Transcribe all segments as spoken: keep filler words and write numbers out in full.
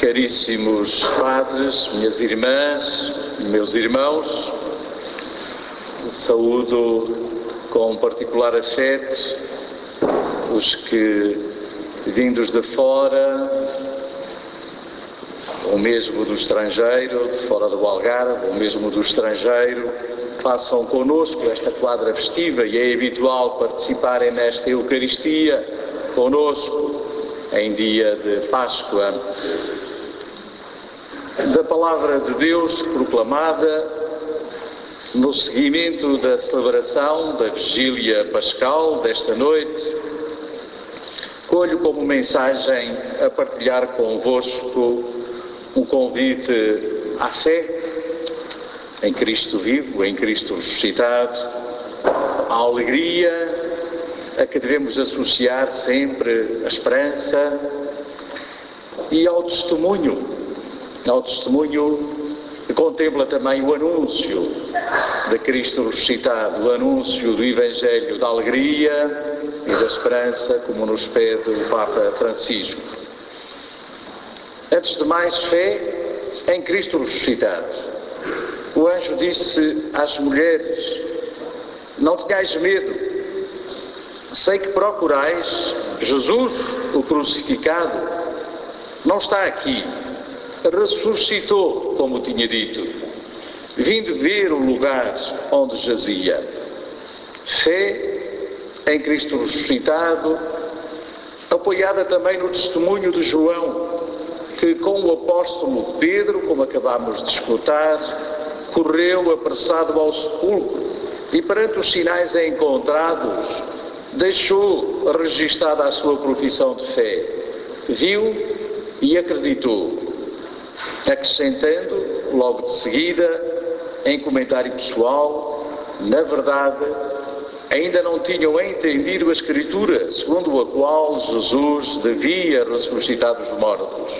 Caríssimos padres, minhas irmãs, meus irmãos, saúdo com particular afeto os que, vindos de fora, ou mesmo do estrangeiro, de fora do Algarve, ou mesmo do estrangeiro, passam connosco esta quadra festiva e é habitual participarem nesta Eucaristia connosco em dia de Páscoa. Da Palavra de Deus proclamada no seguimento da celebração da Vigília Pascal desta noite, colho como mensagem a partilhar convosco um convite à fé em Cristo vivo, em Cristo ressuscitado, à alegria a que devemos associar sempre a esperança e ao testemunho, ao testemunho que contempla também o anúncio de Cristo ressuscitado, o anúncio do Evangelho da alegria e da esperança, como nos pede o Papa Francisco. Antes de mais, fé em Cristo ressuscitado. O anjo disse às mulheres: não tenhais medo, sei que procurais Jesus, o crucificado, não está aqui, ressuscitou, como tinha dito, vindo ver o lugar onde jazia. Fé em Cristo ressuscitado, apoiada também no testemunho de João, que com o apóstolo Pedro, como acabámos de escutar, correu apressado ao sepulcro e perante os sinais encontrados deixou registada a sua profissão de fé. Viu e acreditou, acrescentando logo de seguida em comentário pessoal: na verdade, ainda não tinham entendido a Escritura, segundo a qual Jesus devia ressuscitar dos mortos.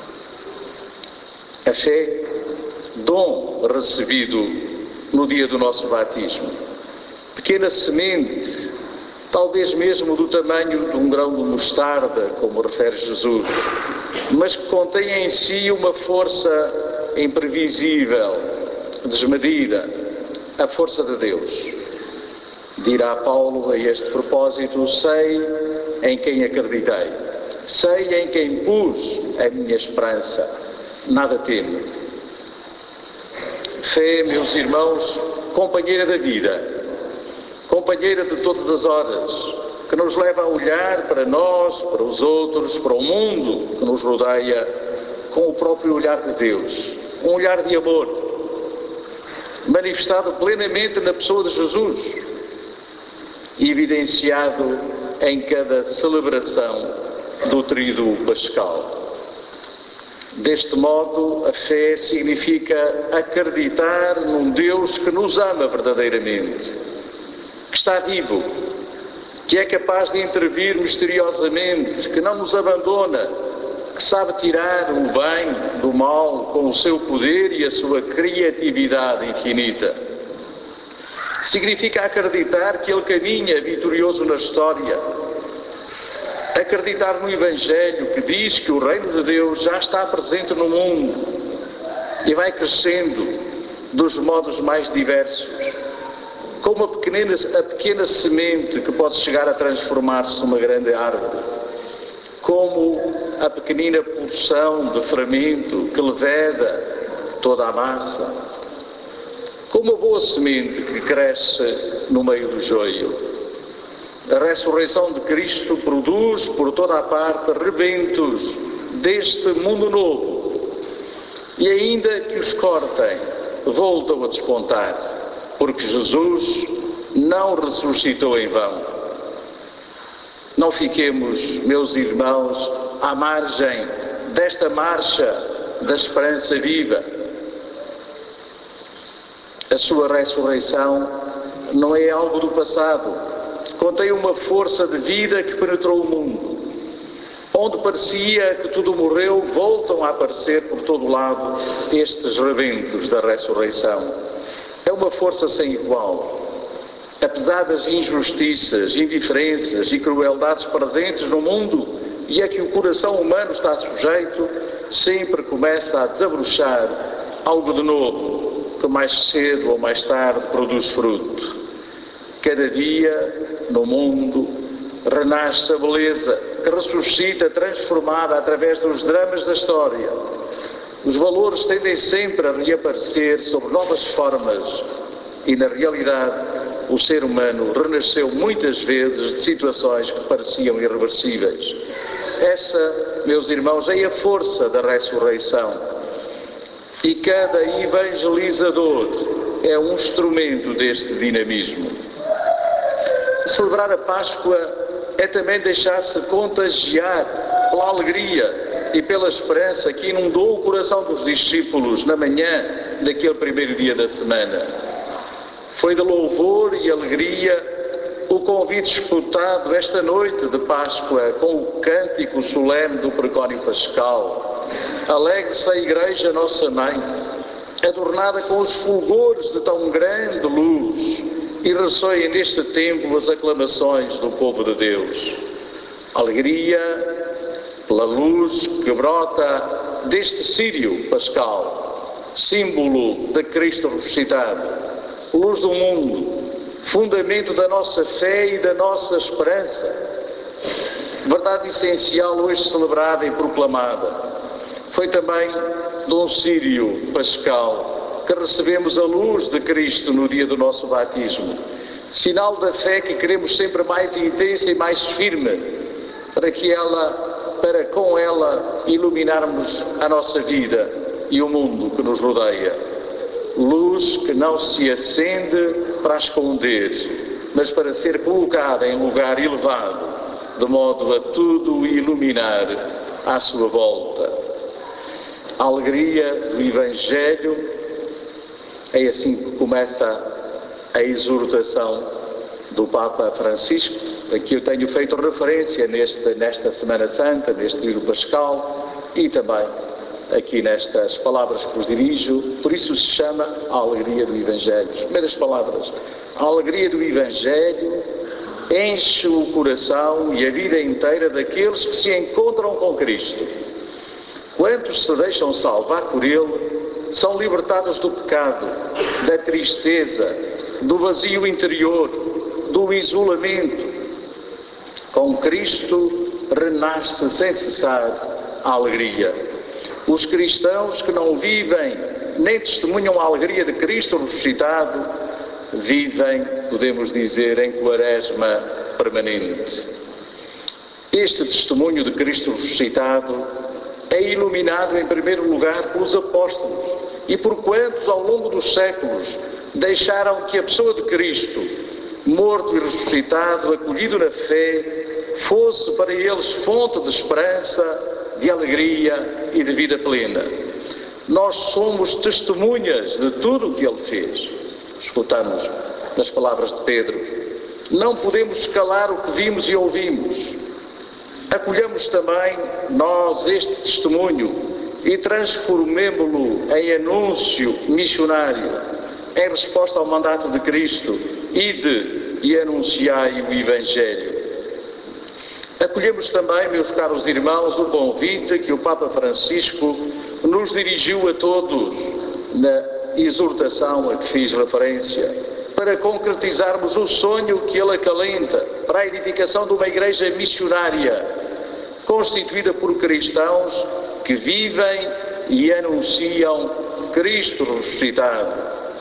A fé, dom recebido no dia do nosso batismo, pequena semente, talvez mesmo do tamanho de um grão de mostarda, como refere Jesus, mas que contém em si uma força imprevisível, desmedida, a força de Deus. Dirá Paulo a este propósito: sei em quem acreditei, sei em quem pus a minha esperança, nada temo. Fé, meus irmãos, companheira da vida, companheira de todas as horas, que nos leva a olhar para nós, para os outros, para o mundo que nos rodeia, com o próprio olhar de Deus, um olhar de amor, manifestado plenamente na pessoa de Jesus e evidenciado em cada celebração do tríduo pascal. Deste modo, a fé significa acreditar num Deus que nos ama verdadeiramente, que está vivo, que é capaz de intervir misteriosamente, que não nos abandona, que sabe tirar o bem do mal com o seu poder e a sua criatividade infinita. Significa acreditar que Ele caminha vitorioso na história, acreditar no Evangelho que diz que o reino de Deus já está presente no mundo e vai crescendo dos modos mais diversos, como a pequena, a pequena semente que pode chegar a transformar-se numa grande árvore, como a pequenina porção de fermento que leveda toda a massa, como a boa semente que cresce no meio do joio. A ressurreição de Cristo produz por toda a parte rebentos deste mundo novo, e ainda que os cortem, voltam a despontar, porque Jesus não ressuscitou em vão. Não fiquemos, meus irmãos, à margem desta marcha da esperança viva. A sua ressurreição não é algo do passado, contém uma força de vida que penetrou o mundo. Onde parecia que tudo morreu, voltam a aparecer por todo lado estes rebentos da ressurreição. É uma força sem igual. Apesar das injustiças, indiferenças e crueldades presentes no mundo e a que o coração humano está sujeito, sempre começa a desabrochar algo de novo, que mais cedo ou mais tarde produz fruto. Cada dia, no mundo, renasce a beleza, que ressuscita transformada através dos dramas da história. Os valores tendem sempre a reaparecer sob novas formas e, na realidade, o ser humano renasceu muitas vezes de situações que pareciam irreversíveis. Essa, meus irmãos, é a força da ressurreição. E cada evangelizador é um instrumento deste dinamismo. Celebrar a Páscoa é também deixar-se contagiar pela alegria e pela esperança que inundou o coração dos discípulos na manhã daquele primeiro dia da semana. Foi de louvor e alegria o convite escutado esta noite de Páscoa com o cântico solene do pregónio pascal. Alegre-se a Igreja Nossa Mãe, adornada com os fulgores de tão grande luz, e ressoem neste templo as aclamações do povo de Deus. Alegria pela luz que brota deste círio pascal, símbolo de Cristo ressuscitado, luz do mundo, fundamento da nossa fé e da nossa esperança, verdade essencial hoje celebrada e proclamada. Foi também de um círio pascal que recebemos a luz de Cristo no dia do nosso batismo, sinal da fé que queremos sempre mais intensa e mais firme, para que ela, para com ela iluminarmos a nossa vida e o mundo que nos rodeia. Luz que não se acende para esconder, mas para ser colocada em lugar elevado, de modo a tudo iluminar à sua volta. A alegria do Evangelho é assim que começa a exortação do Papa Francisco, a que eu tenho feito referência neste, nesta Semana Santa, neste livro pascal, e também aqui nestas palavras que vos dirijo. Por isso se chama a alegria do Evangelho. As primeiras palavras. A alegria do Evangelho enche o coração e a vida inteira daqueles que se encontram com Cristo. Quantos se deixam salvar por Ele são libertados do pecado, da tristeza, do vazio interior, do isolamento. Com Cristo renasce sem cessar a alegria. Os cristãos que não vivem nem testemunham a alegria de Cristo ressuscitado, vivem, podemos dizer, em quaresma permanente. Este testemunho de Cristo ressuscitado é iluminado em primeiro lugar pelos apóstolos e por quantos ao longo dos séculos deixaram que a pessoa de Cristo, morto e ressuscitado, acolhido na fé, fosse para eles fonte de esperança, de alegria e de vida plena. Nós somos testemunhas de tudo o que Ele fez. Escutamos nas palavras de Pedro. Não podemos calar o que vimos e ouvimos. Acolhamos também nós este testemunho e transformemo-lo em anúncio missionário, em resposta ao mandato de Cristo, ide e anunciai o Evangelho. Acolhemos também, meus caros irmãos, o convite que o Papa Francisco nos dirigiu a todos na exortação a que fiz referência, para concretizarmos o sonho que ele acalenta para a edificação de uma igreja missionária, constituída por cristãos que vivem e anunciam Cristo ressuscitado.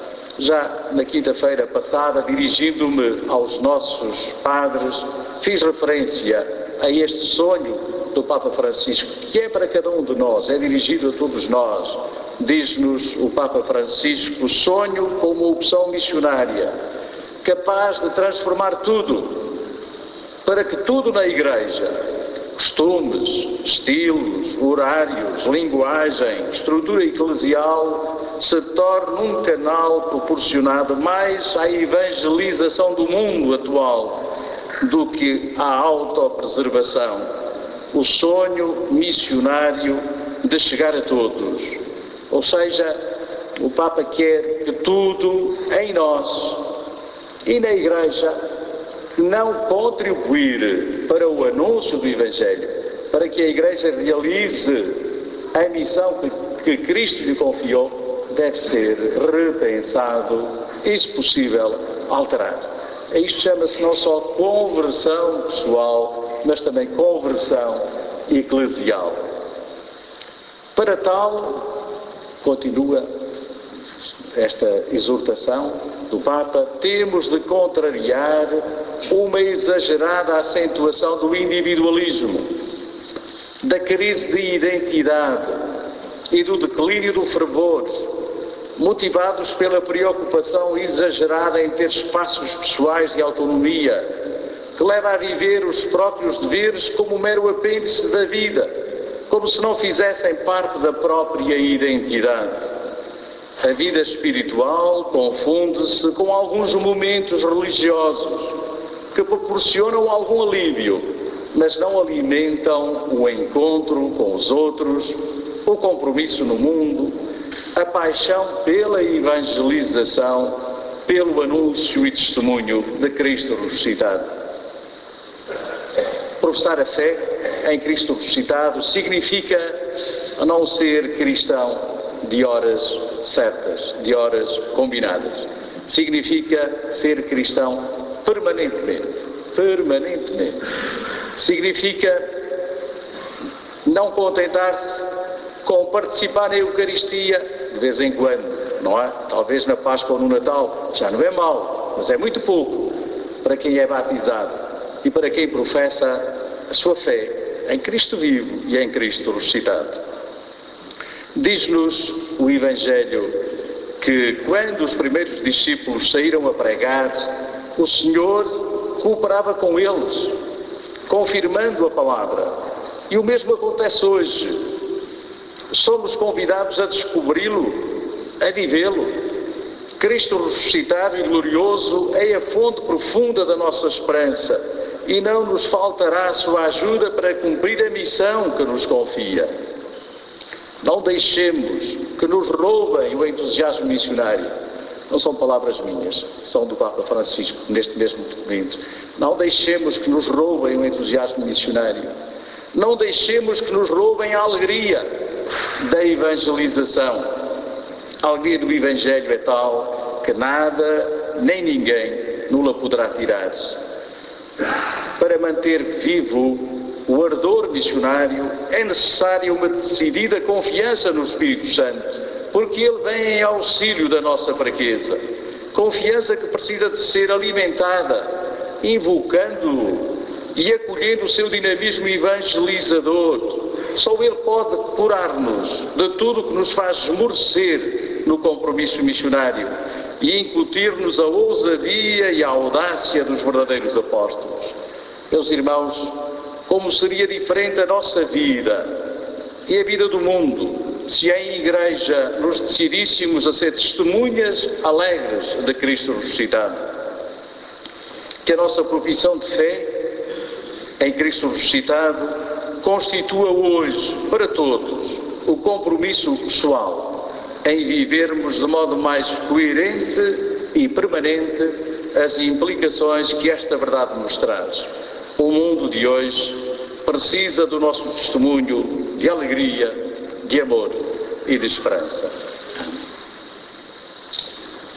Já na quinta-feira passada, dirigindo-me aos nossos padres, fiz referência a este sonho do Papa Francisco, que é para cada um de nós, é dirigido a todos nós. Diz-nos o Papa Francisco: sonho como opção missionária, capaz de transformar tudo, para que tudo na Igreja, costumes, estilos, horários, linguagem, estrutura eclesial, se torne um canal proporcionado mais à evangelização do mundo atual do que à autopreservação. O sonho missionário de chegar a todos. Ou seja, o Papa quer que tudo em nós e na Igreja não contribuir para o anúncio do Evangelho, para que a Igreja realize a missão que, que Cristo lhe confiou deve ser repensado e, se possível, alterado. Isto chama-se não só conversão pessoal, mas também conversão eclesial. Para tal, continua esta exortação do Papa, temos de contrariar uma exagerada acentuação do individualismo, da crise de identidade e do declínio do fervor, motivados pela preocupação exagerada em ter espaços pessoais de autonomia, que leva a viver os próprios deveres como um mero apêndice da vida, como se não fizessem parte da própria identidade. A vida espiritual confunde-se com alguns momentos religiosos que proporcionam algum alívio, mas não alimentam o encontro com os outros, o compromisso no mundo, a paixão pela evangelização, pelo anúncio e testemunho de Cristo ressuscitado. Professar a fé em Cristo ressuscitado significa não ser cristão de horas certas, de horas combinadas. Significa ser cristão permanentemente, permanentemente. Significa não contentar-se com participar na Eucaristia de vez em quando, não é? Talvez na Páscoa ou no Natal, já não é mau, mas é muito pouco para quem é batizado e para quem professa a sua fé em Cristo vivo e em Cristo ressuscitado. Diz-nos o Evangelho que quando os primeiros discípulos saíram a pregar, o Senhor cooperava com eles, confirmando a palavra. E o mesmo acontece hoje. Somos convidados a descobri-lo, a vivê-lo. Cristo ressuscitado e glorioso é a fonte profunda da nossa esperança e não nos faltará a sua ajuda para cumprir a missão que nos confia. Não deixemos que nos roubem o entusiasmo missionário. Não são palavras minhas, são do Papa Francisco, neste mesmo documento. Não deixemos que nos roubem o entusiasmo missionário. Não deixemos que nos roubem a alegria da evangelização. A alegria do Evangelho é tal que nada, nem ninguém, nula poderá tirar. Para manter vivo o ardor missionário, é necessária uma decidida confiança no Espírito Santo, porque ele vem em auxílio da nossa fraqueza. Confiança que precisa de ser alimentada, invocando-o e acolhendo o seu dinamismo evangelizador. Só ele pode curar-nos de tudo o que nos faz esmorecer no compromisso missionário e incutir-nos a ousadia e a audácia dos verdadeiros apóstolos. Meus irmãos, como seria diferente a nossa vida e a vida do mundo se em igreja nos decidíssemos a ser testemunhas alegres de Cristo ressuscitado. Que a nossa profissão de fé em Cristo ressuscitado constitua hoje, para todos, o compromisso pessoal em vivermos de modo mais coerente e permanente as implicações que esta verdade nos traz. O mundo de hoje precisa do nosso testemunho de alegria, de amor e de esperança.